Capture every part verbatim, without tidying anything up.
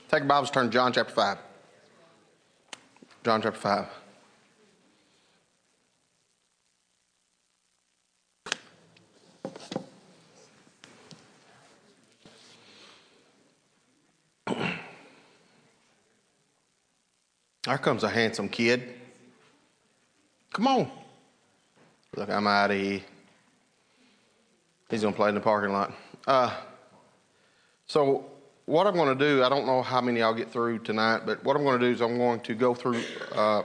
Take your Bibles, turn to John chapter five. John chapter five. Here comes a handsome kid. Come on. Look, I'm out of here. He's going to play in the parking lot. Uh, so what I'm going to do, I don't know how many I'll get through tonight, but what I'm going to do is I'm going to go through uh,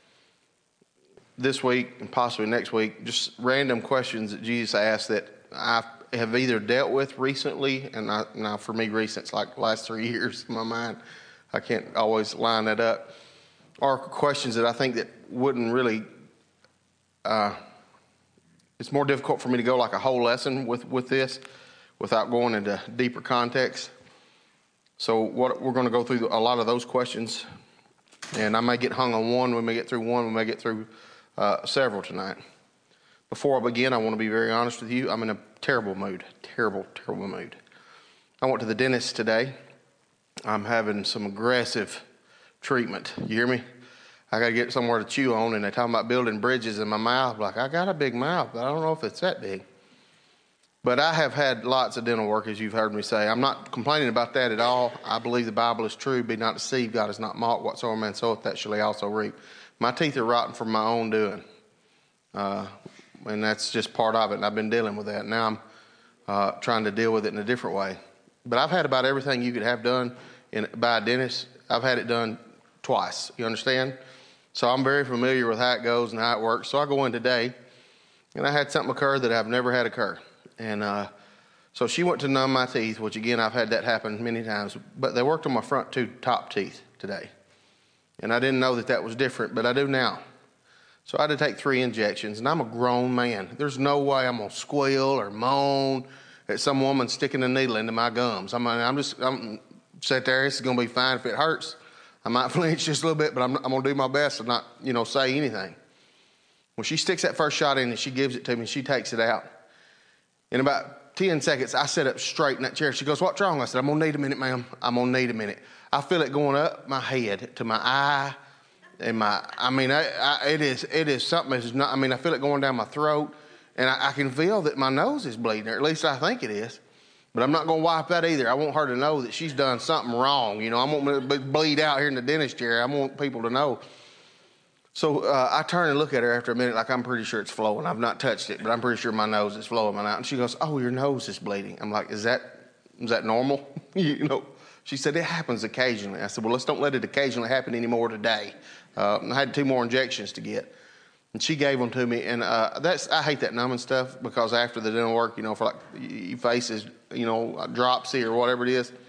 this week and possibly next week, just random questions that Jesus asked that I have either dealt with recently, and I, now for me recent, it's like the last three years in my mind. I can't always line that up. Or questions that I think that wouldn't really, uh, it's more difficult for me to go like a whole lesson with, with this without going into deeper context. So what we're going to go through a lot of those questions, and I may get hung on one, we may get through one, we may get through uh, several tonight. Before I begin, I want to be very honest with you. I'm in a terrible mood, terrible, terrible mood. I went to the dentist today. I'm having some aggressive treatment. You hear me? I got to get somewhere to chew on, and they're talking about building bridges in my mouth. Like, I got a big mouth, but I don't know if it's that big. But I have had lots of dental work, as you've heard me say. I'm not complaining about that at all. I believe the Bible is true. Be not deceived. God is not mocked. Whatsoever man soweth, that shall he also reap. My teeth are rotten from my own doing. Uh, and that's just part of it, and I've been dealing with that. Now I'm uh, trying to deal with it in a different way. But I've had about everything you could have done in, by a dentist. I've had it done twice. You understand? So I'm very familiar with how it goes and how it works. So I go in today, and I had something occur that I've never had occur. And uh, so she went to numb my teeth, which, again, I've had that happen many times. But they worked on my front two top teeth today. And I didn't know that that was different, but I do now. So I had to take three injections, and I'm a grown man. There's no way I'm going to squeal or moan at some woman sticking a needle into my gums. I mean, I'm just I'm sit there. It's going to be fine if it hurts. I might flinch just a little bit, but I'm, I'm going to do my best to not, you know, say anything. When she sticks that first shot in and she gives it to me, she takes it out. In about ten seconds, I sit up straight in that chair. She goes, "What's wrong?" I said, "I'm going to need a minute, ma'am. I'm going to need a minute." I feel it going up my head to my eye and my, I mean, I, I, it is it is something that's not, I mean, I feel it going down my throat, and I, I can feel that my nose is bleeding, or at least I think it is. But I'm not going to wipe that either. I want her to know that she's done something wrong. You know, I want to bleed out here in the dentist chair. I want people to know. So uh, I turn and look at her after a minute like I'm pretty sure it's flowing. I've not touched it, but I'm pretty sure my nose is flowing out. And she goes, "Oh, your nose is bleeding." I'm like, is that is that normal? You know, she said, "It happens occasionally." I said, "Well, let's don't let it occasionally happen anymore today." Uh, I had two more injections to get. And she gave them to me, and uh, that's I hate that numbing stuff because after the dental work, you know, for like your face is, you know, dropsy or whatever it is.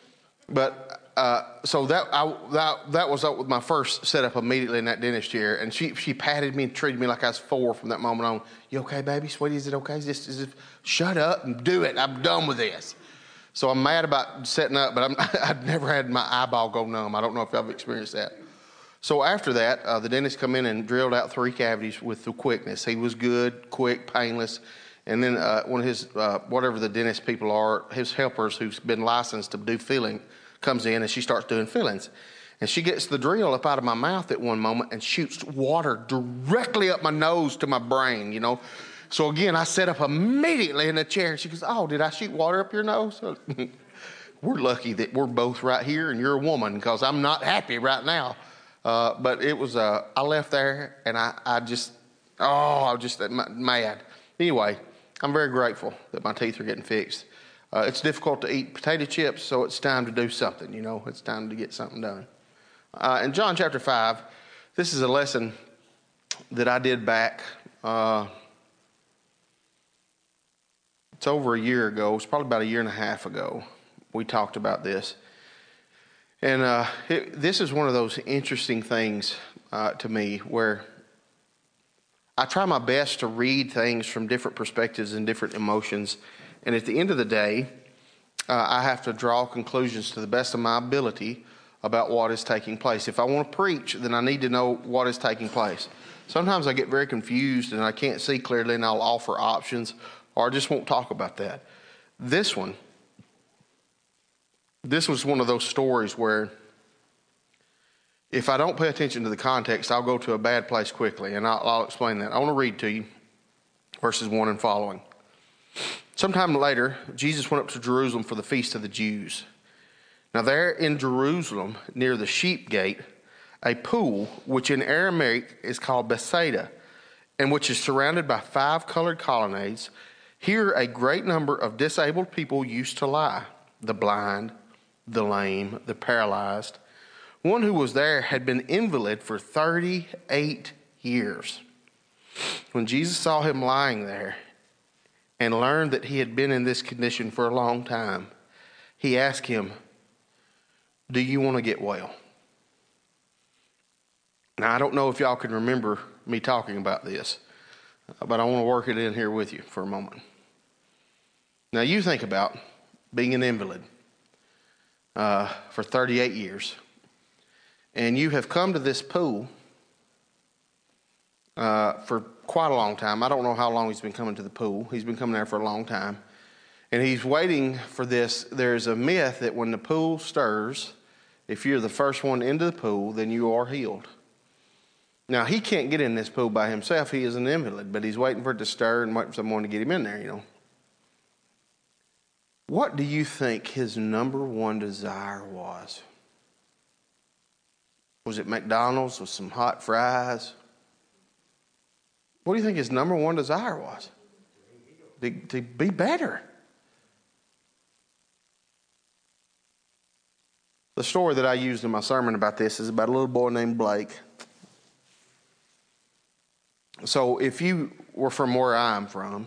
But uh, so that I that that was up with my first setup immediately in that dentist chair, and she she patted me and treated me like I was four from that moment on. "You okay, baby, sweetie? Is it okay? Is this, is it, shut up and do it. I'm done with this." So I'm mad about setting up, but I'm, I've never had my eyeball go numb. I don't know if I've experienced that. So after that, uh, the dentist come in and drilled out three cavities with the quickness. He was good, quick, painless. And then uh, one of his, uh, whatever the dentist people are, his helpers who's been licensed to do filling comes in, and she starts doing fillings. And she gets the drill up out of my mouth at one moment and shoots water directly up my nose to my brain, you know. So again, I sat up immediately in the chair, and she goes, "Oh, did I shoot water up your nose?" We're lucky that we're both right here and you're a woman, because I'm not happy right now. Uh, but it was, uh, I left there, and I, I just, oh, I was just mad. Anyway, I'm very grateful that my teeth are getting fixed. Uh, it's difficult to eat potato chips, so it's time to do something, you know. It's time to get something done. Uh, in John chapter five, this is a lesson that I did back, uh, it's over a year ago. It's probably about a year and a half ago. We talked about this. And uh, it, this is one of those interesting things uh, to me where I try my best to read things from different perspectives and different emotions. And at the end of the day, uh, I have to draw conclusions to the best of my ability about what is taking place. If I want to preach, then I need to know what is taking place. Sometimes I get very confused and I can't see clearly, and I'll offer options, or I just won't talk about that. This one, this was one of those stories where if I don't pay attention to the context, I'll go to a bad place quickly, and I'll, I'll explain that. I want to read to you verses one and following. Sometime later, Jesus went up to Jerusalem for the feast of the Jews. Now there in Jerusalem, near the sheep gate, a pool, which in Aramaic is called Bethsaida, and which is surrounded by five colored colonnades, here a great number of disabled people used to lie, the blind, the lame, the paralyzed. One who was there had been invalid for thirty-eight years. When Jesus saw him lying there and learned that he had been in this condition for a long time, he asked him, "Do you want to get well?" Now, I don't know if y'all can remember me talking about this, but I want to work it in here with you for a moment. Now, you think about being an invalid uh, for thirty-eight years, and you have come to this pool uh, for quite a long time. I don't know how long he's been coming to the pool. He's been coming there for a long time, and he's waiting for this. There's a myth that when the pool stirs, if you're the first one into the pool, then you are healed. Now, he can't get in this pool by himself. He is an invalid, but he's waiting for it to stir and waiting for someone to get him in there, you know. What do you think his number one desire was? Was it McDonald's with some hot fries? What do you think his number one desire was? To, to be better. The story that I used in my sermon about this is about a little boy named Blake. So if you were from where I'm from,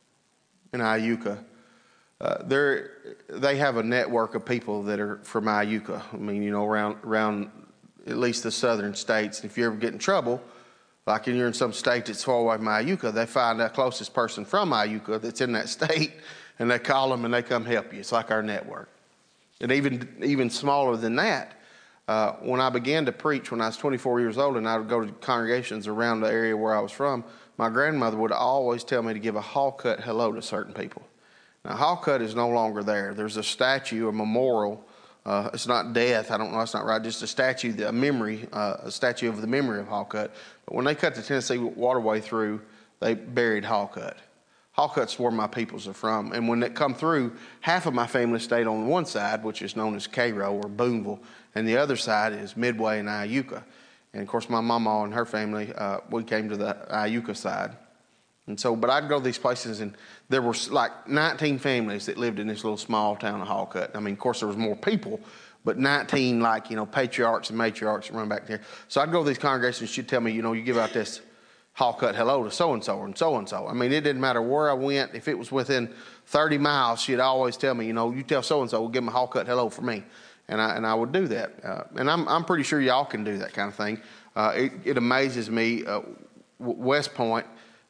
in Iuka, uh, there they have a network of people that are from Iuka. I mean, you know, around around at least the southern states. If you ever get in trouble, like you're in some state that's far away from Iuka, they find the closest person from Iuka that's in that state, and they call them and they come help you. It's like our network. And even even smaller than that, uh, when I began to preach when I was twenty-four years old and I would go to congregations around the area where I was from, my grandmother would always tell me to give a Hallcut hello to certain people. Now, Hallcut is no longer there. There's a statue, a memorial. Uh, it's not death. I don't know. That's not right. Just a statue, a memory, uh, a statue of the memory of Hallcut. But when they cut the Tennessee waterway through, they buried Hallcut. Hallcut's where my peoples are from. And when they come through, half of my family stayed on one side, which is known as Cairo or Boonville, and the other side is Midway and Iuka. And, of course, my mama and her family, uh, we came to the Iuka side. And so, but I'd go to these places, and there were like nineteen families that lived in this little small town of Hallcut. I mean, of course, there was more people, but nineteen, like, you know, patriarchs and matriarchs that run back there. So I'd go to these congregations, she'd tell me, you know, you give out this Hallcut hello to so-and-so and so-and-so. I mean, it didn't matter where I went. If it was within thirty miles, she'd always tell me, you know, you tell so-and-so, we'll give them a Hallcut hello for me. And I and I would do that. Uh, and I'm I'm pretty sure y'all can do that kind of thing. Uh, it, it amazes me. Uh, West Point,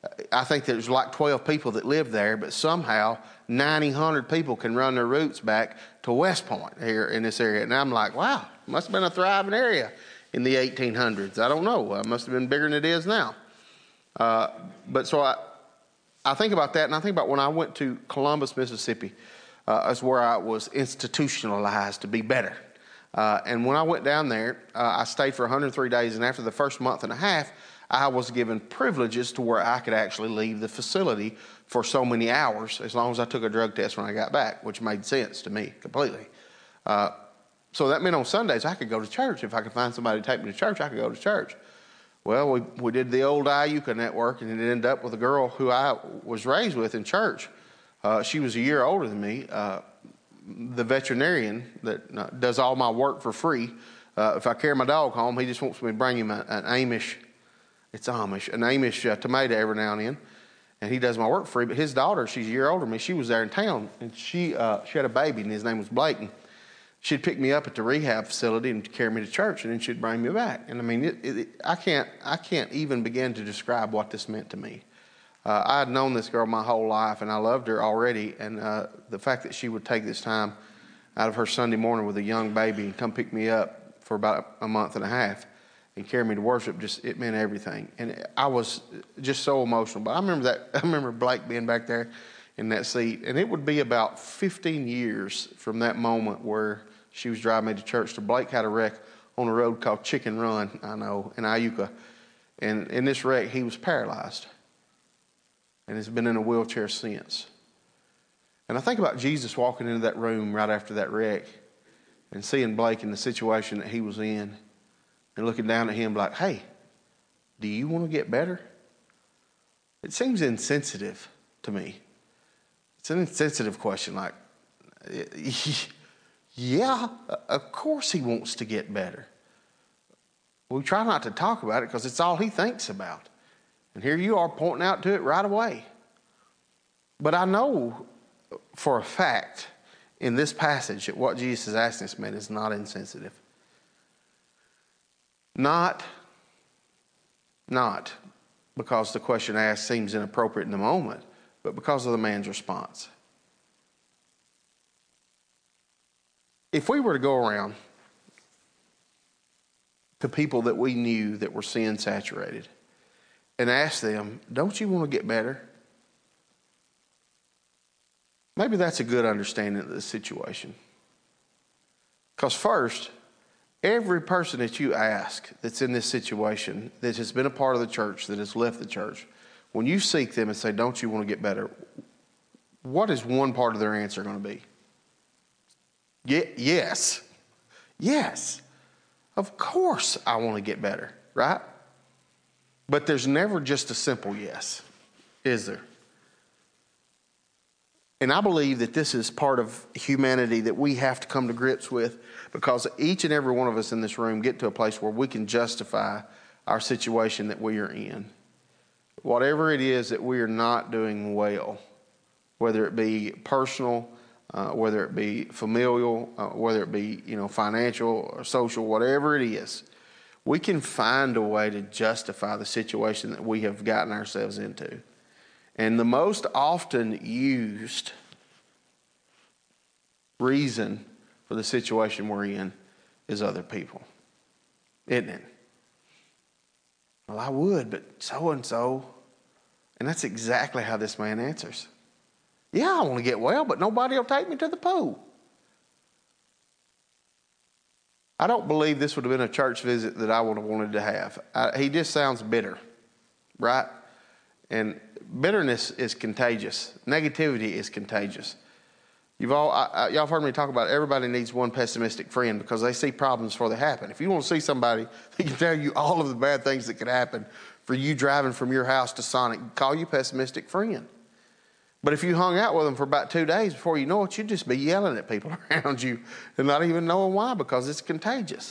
I think there's like twelve people that live there, but somehow ninety, one hundred people can run their roots back to West Point here in this area. And I'm like, wow, must have been a thriving area in the eighteen hundreds. I don't know. It must have been bigger than it is now. Uh, but so I, I think about that, and I think about when I went to Columbus, Mississippi. Uh, that's where I was institutionalized to be better. Uh, and when I went down there, uh, I stayed for one hundred three days, and after the first month and a half, I was given privileges to where I could actually leave the facility for so many hours as long as I took a drug test when I got back, which made sense to me completely. Uh, so that meant on Sundays I could go to church. If I could find somebody to take me to church, I could go to church. Well, we, we did the old Iuka network, and it ended up with a girl who I was raised with in church. Uh, she was a year older than me. Uh, the veterinarian that uh, does all my work for free, uh, if I carry my dog home, he just wants me to bring him a, an Amish, it's Amish, an Amish uh, tomato every now and then, and he does my work for free. But his daughter, she's a year older than me, she was there in town, and she uh, she had a baby, and his name was Blake. And she'd pick me up at the rehab facility and carry me to church, and then she'd bring me back. And I mean, it, it, I can't I can't even begin to describe what this meant to me. Uh, I had known this girl my whole life, and I loved her already. And uh, the fact that she would take this time out of her Sunday morning with a young baby and come pick me up for about a month and a half and carry me to worship, just it meant everything. And I was just so emotional. But I remember that. I remember Blake being back there in that seat, and it would be about fifteen years from that moment where She was driving me to church. So Blake had a wreck on a road called Chicken Run, I know, in Iuka. And in this wreck, he was paralyzed and has been in a wheelchair since. And I think about Jesus walking into that room right after that wreck and seeing Blake in the situation that he was in and looking down at him like, hey, do you want to get better? It seems insensitive to me. It's an insensitive question, like, yeah, of course he wants to get better. We try not to talk about it because it's all he thinks about. And here you are pointing out to it right away. But I know for a fact in this passage that what Jesus is asking this man is not insensitive. Not, not because the question asked seems inappropriate in the moment, but because of the man's response. If we were to go around to people that we knew that were sin saturated and ask them, don't you want to get better? Maybe that's a good understanding of the situation. Because first, every person that you ask that's in this situation, that has been a part of the church, that has left the church, when you seek them and say, don't you want to get better? What is one part of their answer going to be? Ye- yes. Yes. Of course I want to get better, right? But there's never just a simple yes, is there? And I believe that this is part of humanity that we have to come to grips with, because each and every one of us in this room get to a place where we can justify our situation that we are in. Whatever it is that we are not doing well, whether it be personal, uh, whether it be familial, uh, whether it be, you know, financial or social, whatever it is, we can find a way to justify the situation that we have gotten ourselves into. And the most often used reason for the situation we're in is other people, isn't it? Well, I would, but so-and-so. And that's exactly how this man answers. Yeah, I want to get well, but nobody will take me to the pool. I don't believe this would have been a church visit that I would have wanted to have. I, he just sounds bitter, right? And bitterness is contagious. Negativity is contagious. You've all, I, I, y'all have heard me talk about everybody needs one pessimistic friend because they see problems before they happen. If you want to see somebody that can tell you all of the bad things that could happen for you driving from your house to Sonic, call you pessimistic friend. But if you hung out with them for about two days before you know it, you'd just be yelling at people around you and not even knowing why, because it's contagious.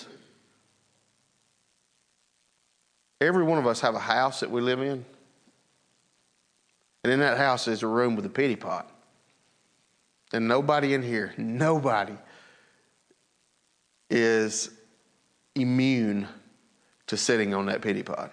Every one of us have a house that we live in. And in that house is a room with a pity pot. And nobody in here, nobody is immune to sitting on that pity pot.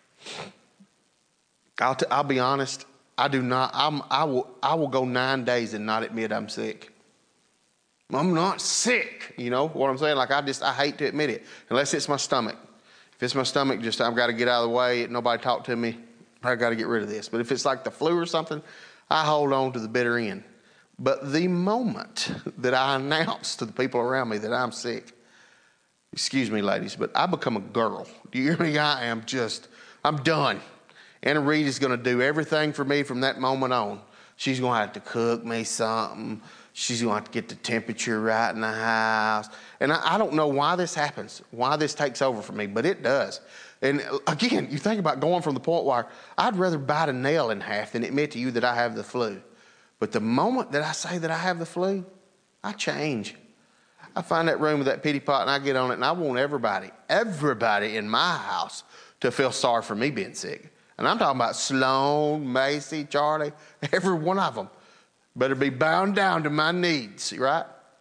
I'll, t- I'll be honest, I do not, I'm, I will, I will go nine days and not admit I'm sick. I'm not sick, you know what I'm saying? Like I just, I hate to admit it, unless it's my stomach. If it's my stomach, just I've got to get out of the way. Nobody talk to me. I got to get rid of this. But if it's like the flu or something, I hold on to the bitter end. But the moment that I announce to the people around me that I'm sick, excuse me, ladies, but I become a girl. Do you hear me? I am just, I'm done. Anna Reed is going to do everything for me from that moment on. She's going to have to cook me something. She's going to have to get the temperature right in the house. And I, I don't know why this happens, why this takes over for me, but it does. And again, you think about going from the point where I'd rather bite a nail in half than admit to you that I have the flu. But the moment that I say that I have the flu, I change. I find that room with that pity pot and I get on it, and I want everybody, everybody in my house to feel sorry for me being sick. And I'm talking about Sloan, Macy, Charlie, every one of them. Better be bound down to my needs, right?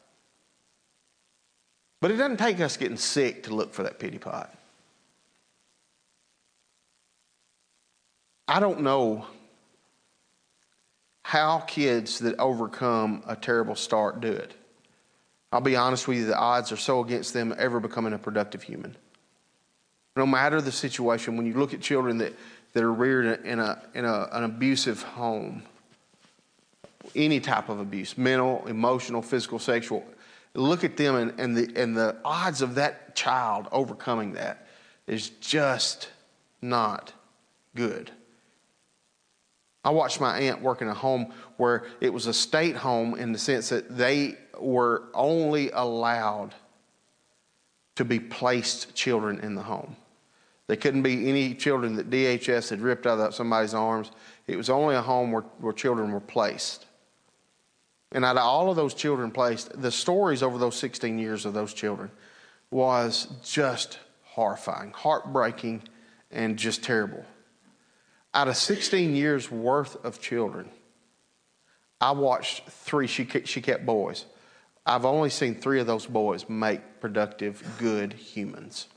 But it doesn't take us getting sick to look for that pity pot. I don't know how kids that overcome a terrible start do it. I'll be honest with you, the odds are so against them ever becoming a productive human. No matter the situation, when you look at children that, that are reared in, a, in a, an abusive home, any type of abuse, mental, emotional, physical, sexual, look at them and, and, the, and the odds of that child overcoming that is just not good. I watched my aunt work in a home where it was a state home in the sense that they were only allowed to be placed children in the home. There couldn't be any children that D H S had ripped out of somebody's arms. It was only a home where, where children were placed. And out of all of those children placed, the stories over those sixteen years of those children was just horrifying, heartbreaking, and just terrible. Out of sixteen years worth of children, I watched three, she kept, she kept boys. I've only seen three of those boys make productive, good humans.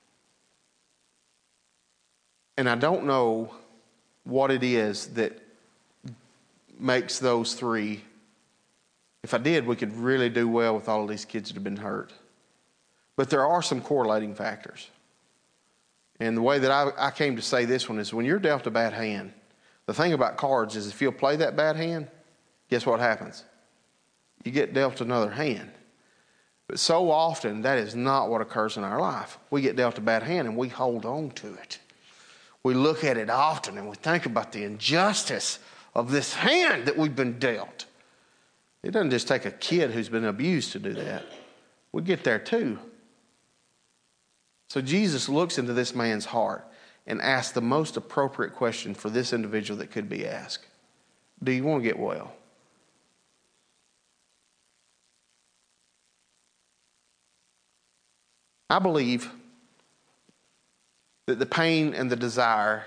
And I don't know what it is that makes those three. If I did, we could really do well with all of these kids that have been hurt. But there are some correlating factors. And the way that I, I came to say this one is when you're dealt a bad hand, the thing about cards is if you'll play that bad hand, guess what happens? You get dealt another hand. But so often, that is not what occurs in our life. We get dealt a bad hand and we hold on to it. We look at it often and we think about the injustice of this hand that we've been dealt. It doesn't just take a kid who's been abused to do that. We get there too. So Jesus looks into this man's heart and asks the most appropriate question for this individual that could be asked. Do you want to get well? I believe that the pain and the desire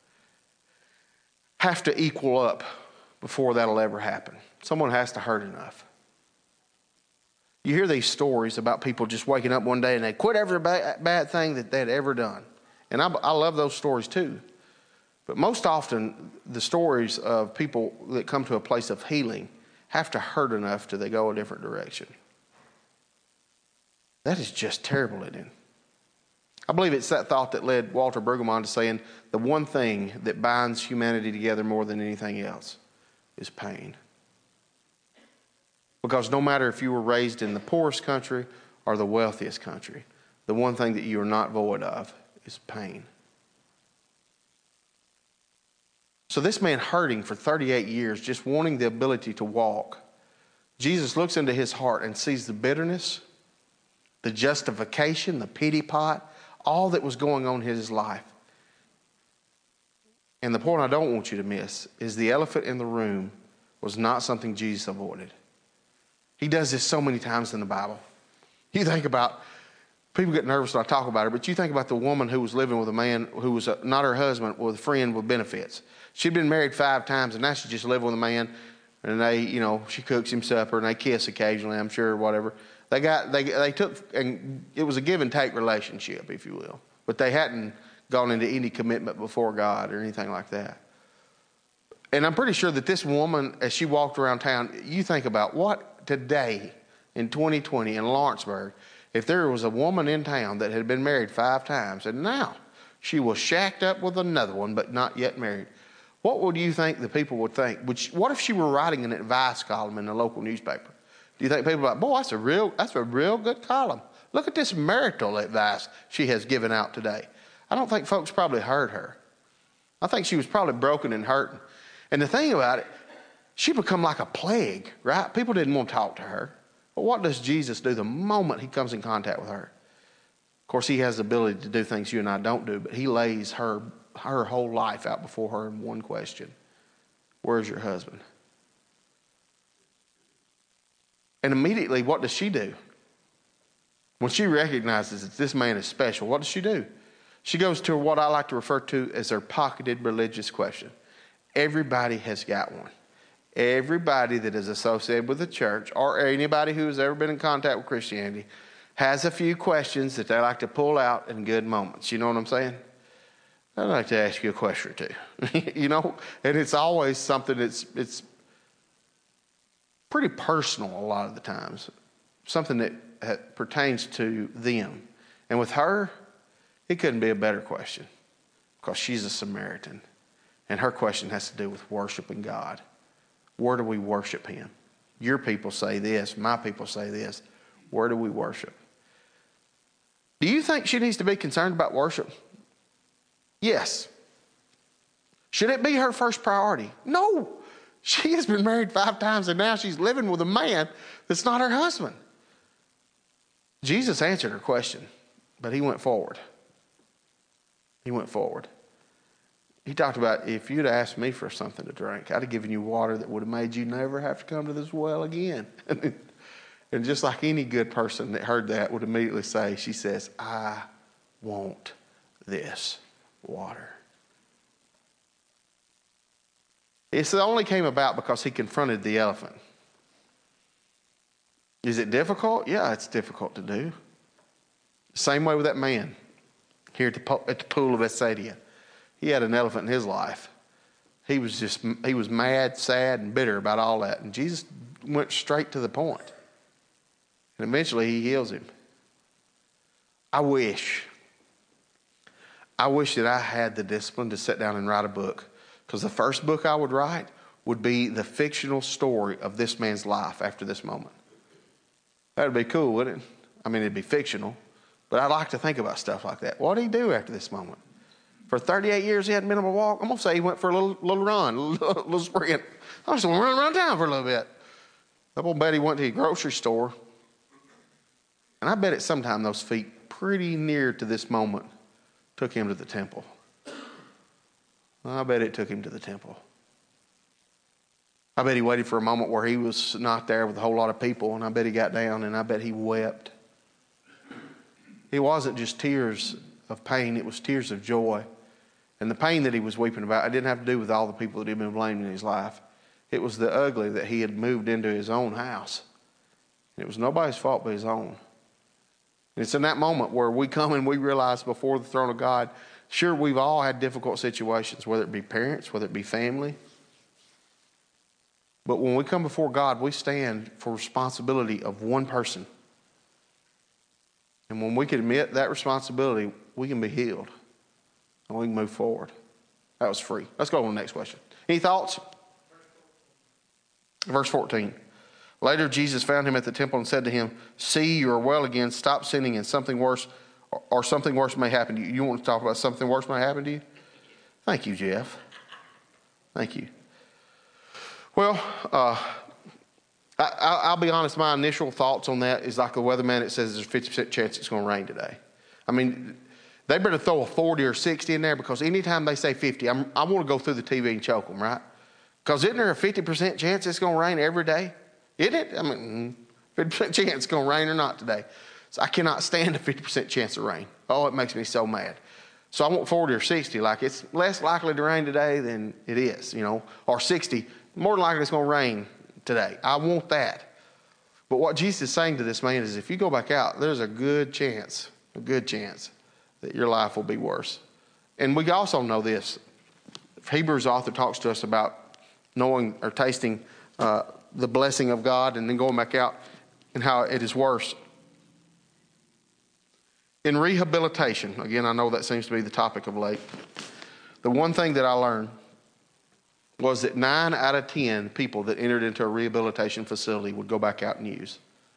have to equal up before that'll ever happen. Someone has to hurt enough. You hear these stories about people just waking up one day and they quit every bad, bad thing that they'd ever done. And I, I love those stories too. But most often, the stories of people that come to a place of healing have to hurt enough till they go a different direction. That is just terrible, isn't it? I believe it's that thought that led Walter Brueggemann to saying the one thing that binds humanity together more than anything else is pain. Because no matter if you were raised in the poorest country or the wealthiest country, the one thing that you are not void of is pain. So this man hurting for thirty-eight years, just wanting the ability to walk, Jesus looks into his heart and sees the bitterness, the justification, the pity pot, all that was going on in his life. And the point I don't want you to miss is the elephant in the room was not something Jesus avoided. He does this so many times in the Bible. You think about, people get nervous when I talk about her, but you think about the woman who was living with a man who was a, not her husband, with a friend with benefits. She'd been married five times, and now she just lived with a man, and they, you know, she cooks him supper, and they kiss occasionally, I'm sure, or whatever. They got, they, they took, and it was a give and take relationship, if you will. But they hadn't gone into any commitment before God or anything like that. And I'm pretty sure that this woman, as she walked around town, you think about what today in twenty twenty in Lawrenceburg, if there was a woman in town that had been married five times and now she was shacked up with another one but not yet married, what would you think the people would think? Would she, what if she were writing an advice column in the local newspaper? Do you think people would be like, boy, that's a real, that's a real good column. Look at this marital advice she has given out today. I don't think folks probably heard her. I think she was probably broken and hurting. And the thing about it, she become like a plague, right? People didn't want to talk to her. But what does Jesus do the moment he comes in contact with her? Of course, he has the ability to do things you and I don't do, but he lays her, her whole life out before her in one question. Where's your husband? And immediately, what does she do? When she recognizes that this man is special, what does she do? She goes to what I like to refer to as her pocketed religious question. Everybody has got one. Everybody that is associated with the church or anybody who has ever been in contact with Christianity has a few questions that they like to pull out in good moments. You know what I'm saying? I'd like to ask you a question or two. You know? And it's always something that's it's pretty personal a lot of the times. Something that pertains to them. And with her, it couldn't be a better question because she's a Samaritan. And her question has to do with worshiping God. Where do we worship him? Your people say this. My people say this. Where do we worship? Do you think she needs to be concerned about worship? Yes. Should it be her first priority? No. She has been married five times and now she's living with a man that's not her husband. Jesus answered her question, but he went forward. He went forward. He talked about, if you'd asked me for something to drink, I'd have given you water that would have made you never have to come to this well again. And just like any good person that heard that would immediately say, she says, I want this water. It only came about because he confronted the elephant. Is it difficult? Yeah, it's difficult to do. Same way with that man here at the, at the pool of Bethsaida. He had an elephant in his life. He was just, he was mad, sad, and bitter about all that. And Jesus went straight to the point. And eventually he heals him. I wish, I wish that I had the discipline to sit down and write a book. Because the first book I would write would be the fictional story of this man's life after this moment. That would be cool, wouldn't it? I mean, it'd be fictional. But I'd like to think about stuff like that. What did he do after this moment? For thirty-eight years, he hadn't been on a walk. I'm going to say he went for a little, little run, a little, little sprint. I just want to run around town for a little bit. I bet he went to the grocery store. And I bet at some time those feet pretty near to this moment took him to the temple. I bet it took him to the temple. I bet he waited for a moment where he was not there with a whole lot of people, and I bet he got down and I bet he wept. It wasn't just tears of pain, it was tears of joy. And the pain that he was weeping about, it didn't have to do with all the people that he'd been blaming in his life. It was the ugly that he had moved into his own house. And it was nobody's fault but his own. And it's in that moment where we come and we realize before the throne of God, sure, we've all had difficult situations, whether it be parents, whether it be family. But when we come before God, we stand for responsibility of one person. And when we can admit that responsibility, we can be healed. And we can move forward. That was free. Let's go on to the next question. Any thoughts? Verse fourteen. Later, Jesus found him at the temple and said to him, see, you are well again. Stop sinning and something worse, or something worse may happen to you. You want to talk about something worse may happen to you? Thank you, Jeff. Thank you. Well, uh, I, I'll be honest. My initial thoughts on that is like the weatherman that says there's a fifty percent chance it's going to rain today. I mean, they better throw a forty or sixty in there, because anytime they say fifty, I'm, I want to go through the T V and choke them, right? Because isn't there a fifty percent chance it's going to rain every day? Isn't it? I mean, fifty percent chance it's going to rain or not today. So I cannot stand a fifty percent chance of rain. Oh, it makes me so mad. So I want forty or sixty, like it's less likely to rain today than it is, you know, or sixty, more than likely it's going to rain today. I want that. But what Jesus is saying to this man is, if you go back out, there's a good chance, a good chance that your life will be worse. And we also know this. Hebrews author talks to us about knowing or tasting uh, the blessing of God and then going back out and how it is worse. In rehabilitation, again, I know that seems to be the topic of late. The one thing that I learned was that nine out of ten people that entered into a rehabilitation facility would go back out and use.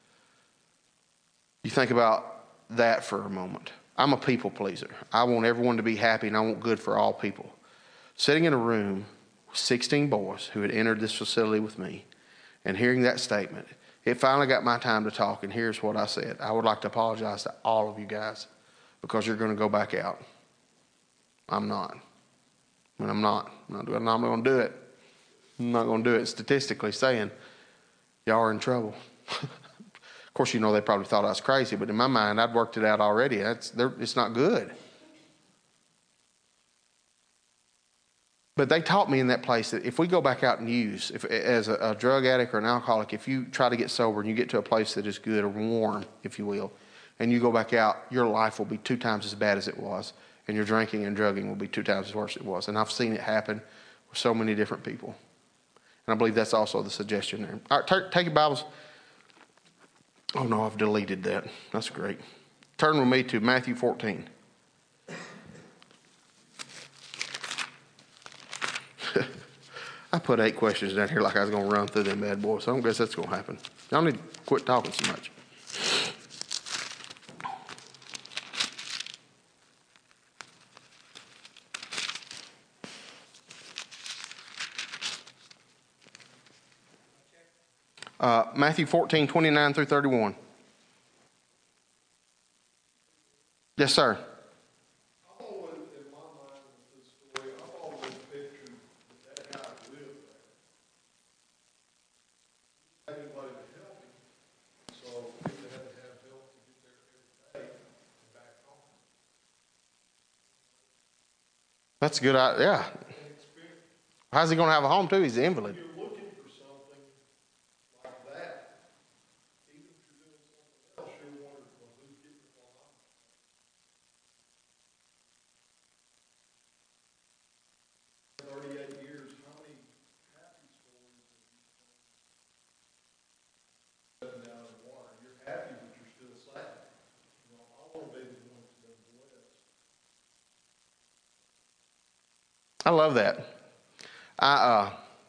You think about that for a moment. I'm a people pleaser. I want everyone to be happy, and I want good for all people. Sitting in a room with sixteen boys who had entered this facility with me and hearing that statement, it finally got my time to talk, and here's what I said. I would like to apologize to all of you guys because you're going to go back out. I'm not. And I'm not. I'm not, I'm not going to do it. I'm not going to do it statistically saying y'all are in trouble. Of course, you know, they probably thought I was crazy, but in my mind, I'd worked it out already. That's, it's not good. But they taught me in that place that if we go back out and use, if, as a, a drug addict or an alcoholic, if you try to get sober and you get to a place that is good or warm, if you will, and you go back out, your life will be two times as bad as it was, and your drinking and drugging will be two times as worse as it was. And I've seen it happen with so many different people. And I believe that's also the suggestion there. All right, t- take your Bibles. Oh, no, I've deleted that. That's great. Turn with me to Matthew fourteen. I put eight questions down here like I was going to run through them bad boys, so I don't guess that's going to happen. Y'all need to quit talking so much. Uh, Matthew fourteen, twenty-nine through thirty-one. Yes, sir. I've always, in my mind with this story, I've always pictured that that guy lived there. Anybody to help him, so he had to have help to get there every day and back home. That's a good idea. Yeah. How's he going to have a home, too? He's an invalid. If you're looking for something like that, even if you're doing something else, you're wondering, well, who's getting it while I'm thirty-eight years, how many happy stories have you told down in the water? You're happy, but you're still sad. You know, I want to be the one that's been blessed. I love that. I, uh,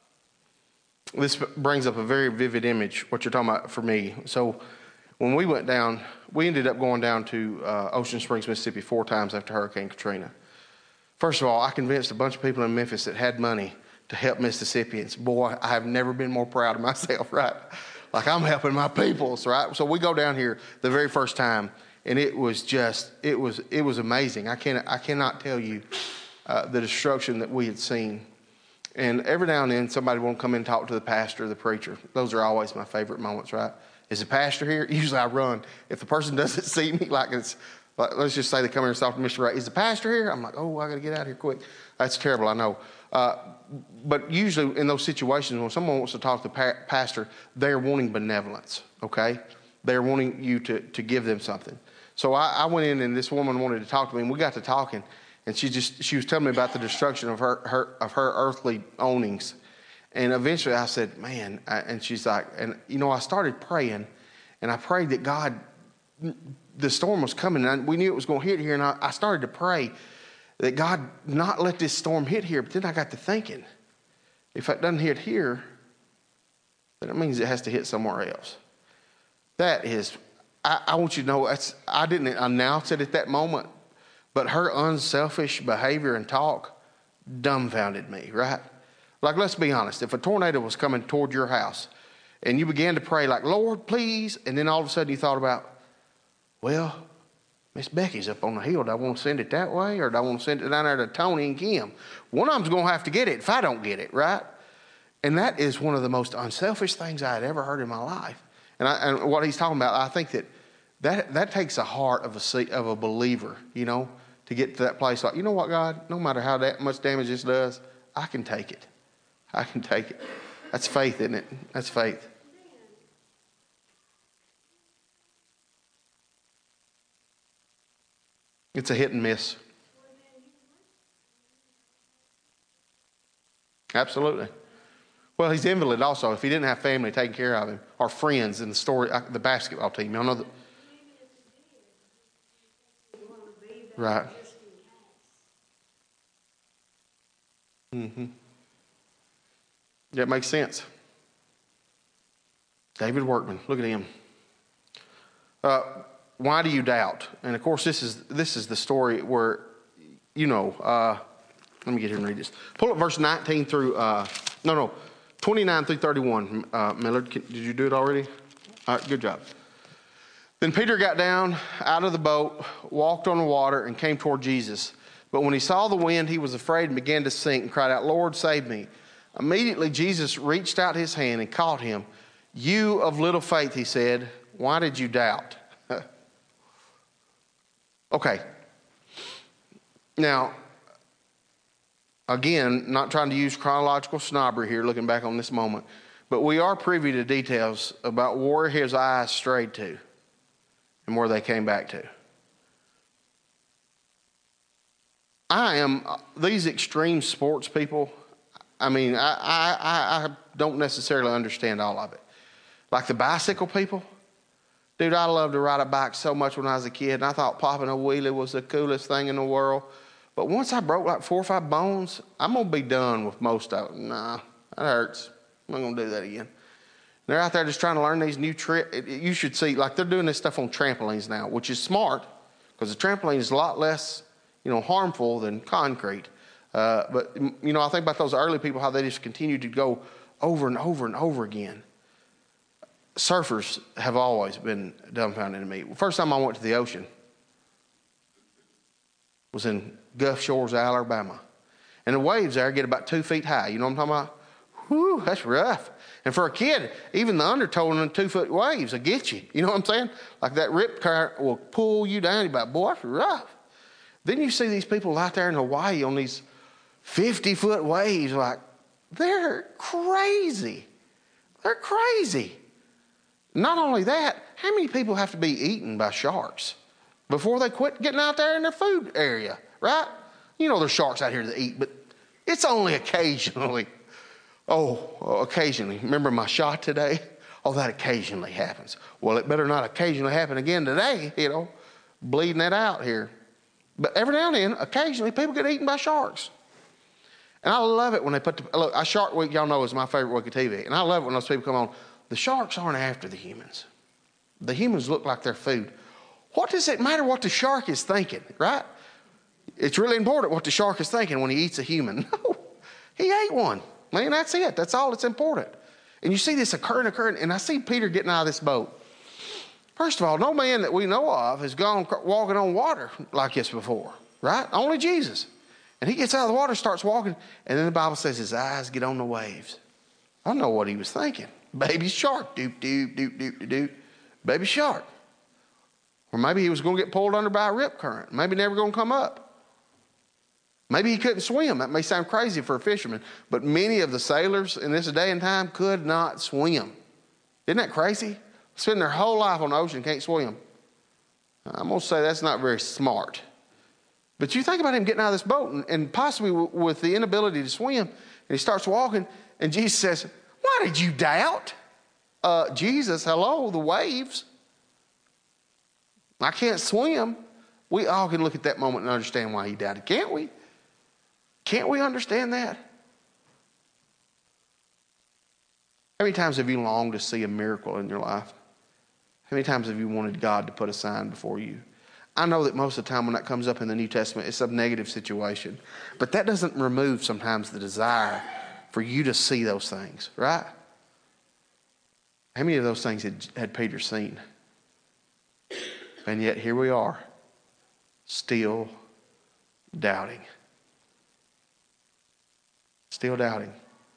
this brings up a very vivid image, what you're talking about for me. So when we went down, we ended up going down to uh, Ocean Springs, Mississippi four times after Hurricane Katrina. First of all, I convinced a bunch of people in Memphis that had money to help Mississippians. Boy, I have never been more proud of myself, right? Like I'm helping my peoples, right? So we go down here the very first time, and it was just, it was, it was amazing. I cannot, I cannot tell you uh, the destruction that we had seen. And every now and then, somebody won't come in and talk to the pastor or the preacher. Those are always my favorite moments, right? Is the pastor here? Usually I run. If the person doesn't see me, like it's, like, let's just say they come here and talk to Mister Ray. Is the pastor here? I'm like, oh, I got to get out of here quick. That's terrible, I know. Uh, but usually in those situations, when someone wants to talk to the pa- pastor, they're wanting benevolence, okay? They're wanting you to, to give them something. So I, I went in, and this woman wanted to talk to me, and we got to talking. And she just she was telling me about the destruction of her, her of her earthly ownings. And eventually I said, man, I, and she's like, and you know, I started praying, and I prayed that God, the storm was coming, and I, we knew it was going to hit here, and I, I started to pray that God not let this storm hit here. But then I got to thinking, if it doesn't hit here, then it means it has to hit somewhere else. That is, I, I want you to know, that's, I didn't announce it at that moment, but her unselfish behavior and talk dumbfounded me, right? Like, let's be honest. If a tornado was coming toward your house and you began to pray like, Lord, please, and then all of a sudden you thought about, well, Miss Becky's up on the hill. Do I want to send it that way, or do I want to send it down there to Tony and Kim? One of them's going to have to get it if I don't get it, right? And that is one of the most unselfish things I had ever heard in my life. And, I, and what he's talking about, I think that that, that takes a heart of a, of a believer, you know, to get to that place like, you know what, God, no matter how that much damage this does, I can take it. I can take it. That's faith, isn't it? That's faith. It's a hit and miss. Absolutely. Well, he's invalid also. If he didn't have family taking care of him, or friends in the story, the basketball team, y'all know that. Right. Mm-hmm. That makes sense. David Workman, look at him. Uh, why do you doubt? And of course, this is this is the story where, you know, uh, let me get here and read this. Pull up verse nineteen through, uh, no, no, twenty-nine through thirty-one. Uh, Millard, did you do it already? All right, good job. Then Peter got down out of the boat, walked on the water, and came toward Jesus. But when he saw the wind, he was afraid and began to sink and cried out, Lord, save me. Immediately Jesus reached out his hand and caught him. You of little faith, he said, why did you doubt? Okay. Now, again, not trying to use chronological snobbery here, looking back on this moment, but we are privy to details about where his eyes strayed to and where they came back to. I am, these extreme sports people, I mean, I, I, I don't necessarily understand all of it. Like the bicycle people. Dude, I loved to ride a bike so much when I was a kid, and I thought popping a wheelie was the coolest thing in the world. But once I broke like four or five bones, I'm going to be done with most of them. Nah, that hurts. I'm not going to do that again. They're out there just trying to learn these new tricks. You should see, like they're doing this stuff on trampolines now, which is smart because the trampoline is a lot less, you know, harmful than concrete. Uh, but, you know, I think about those early people, how they just continued to go over and over and over again. surfers have always been dumbfounded to me. First time I went to the ocean was in Gulf Shores, Alabama. And the waves there get about two feet high. You know what I'm talking about? Whew, that's rough. And for a kid, even the undertow in the two-foot waves will get you. You know what I'm saying? Like that rip current will pull you down. You're like, boy, that's rough. Then you see these people out there in Hawaii on these fifty-foot waves. Like, they're crazy. They're crazy. Not only that, how many people have to be eaten by sharks before they quit getting out there in their food area, right? You know there's sharks out here to eat, but it's only occasionally. Oh, occasionally. Remember my shot today? Oh, that occasionally happens. Well, it better not occasionally happen again today, you know, bleeding that out here. But every now and then, occasionally, people get eaten by sharks. And I love it when they put the, look, I Shark Week, y'all know, is my favorite week of T V. And I love it when those people come on. The sharks aren't after the humans. The humans look like their food. What does it matter what the shark is thinking, right? It's really important what the shark is thinking when he eats a human. No, he ate one. Man, that's it. That's all that's important. And you see this occurring, occurring, and I see Peter getting out of this boat. First of all, no man that we know of has gone walking on water like this before, right? Only Jesus. And he gets out of the water, starts walking, and then the Bible says his eyes get on the waves. I don't know what he was thinking. Baby shark, doop, doop, doop, doop, doop, doop. Baby shark. Or maybe he was going to get pulled under by a rip current. Maybe never going to come up. Maybe he couldn't swim. That may sound crazy for a fisherman, but many of the sailors in this day and time could not swim. Isn't that crazy? Spend their whole life on the ocean, can't swim. I'm going to say that's not very smart. But you think about him getting out of this boat and, and possibly w- with the inability to swim, and he starts walking, and Jesus says, why did you doubt? Uh, Jesus, hello, the waves. I can't swim. We all can look at that moment and understand why he doubted, can't we? Can't we understand that? How many times have you longed to see a miracle in your life? How many times have you wanted God to put a sign before you? I know that most of the time when that comes up in the New Testament, it's a negative situation. But that doesn't remove sometimes the desire for you to see those things, right? How many of those things had, had Peter seen? And yet here we are, still doubting. Still doubting.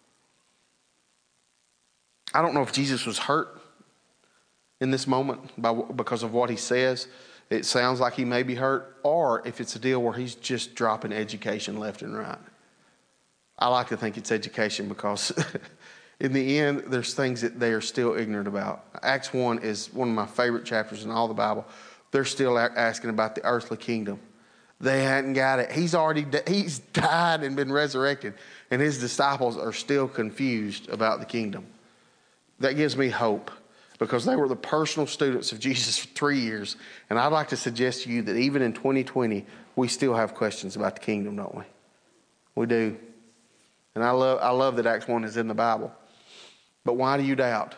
I don't know if Jesus was hurt in this moment by, because of what he says. It sounds like he may be hurt, or if it's a deal where he's just dropping education left and right. I like to think it's education because in the end, there's things that they are still ignorant about. Acts one is one of my favorite chapters in all the Bible. They're still asking about the earthly kingdom. They hadn't got it. He's already he's died and been resurrected, and his disciples are still confused about the kingdom. That gives me hope because they were the personal students of Jesus for three years, and I'd like to suggest to you that even in twenty twenty, we still have questions about the kingdom, don't we? We do. And I love I love that Acts one is in the Bible. But why do you doubt?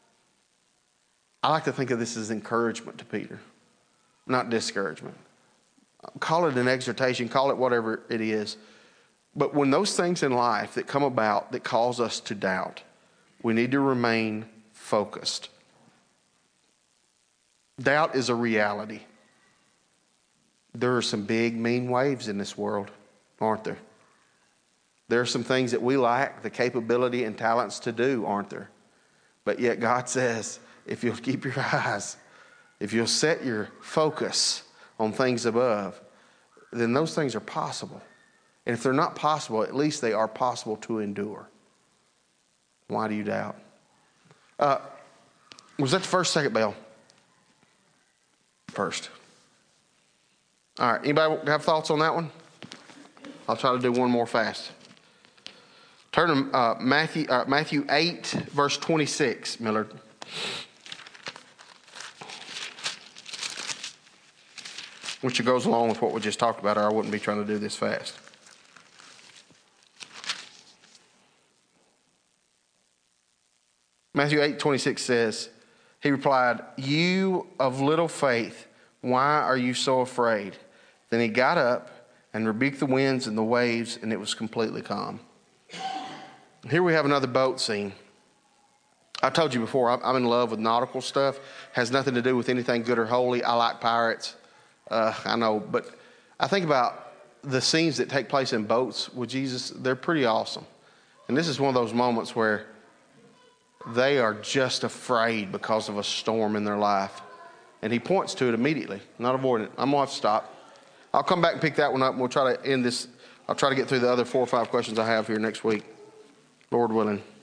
I like to think of this as encouragement to Peter, not discouragement. Call it an exhortation, call it whatever it is. But when those things in life that come about that cause us to doubt, we need to remain focused. Doubt is a reality. There are some big, mean waves in this world, aren't there? There are some things that we lack the capability and talents to do, aren't there? But yet God says, if you'll keep your eyes, if you'll set your focus on things above, then those things are possible. And if they're not possible, at least they are possible to endure. Why do you doubt? Uh, was that the first, second bell? First. All right, anybody have thoughts on that one? I'll try to do one more fast. Turn to uh, Matthew, uh, Matthew eight, verse twenty-six, Millard. Which goes along with what we just talked about, or I wouldn't be trying to do this fast. Matthew eight twenty-six says, he replied, "You of little faith, why are you so afraid?" Then he got up and rebuked the winds and the waves, and it was completely calm. Here we have another boat scene. I told you before, I'm, I'm in love with nautical stuff. Has nothing to do with anything good or holy. I like pirates. Uh, I know, but I think about the scenes that take place in boats with Jesus. They're pretty awesome. And this is one of those moments where they are just afraid because of a storm in their life. And he points to it immediately, not avoiding it. I'm going to have to stop. I'll come back and pick that one up, and we'll try to end this. I'll try to get through the other four or five questions I have here next week, Lord willing.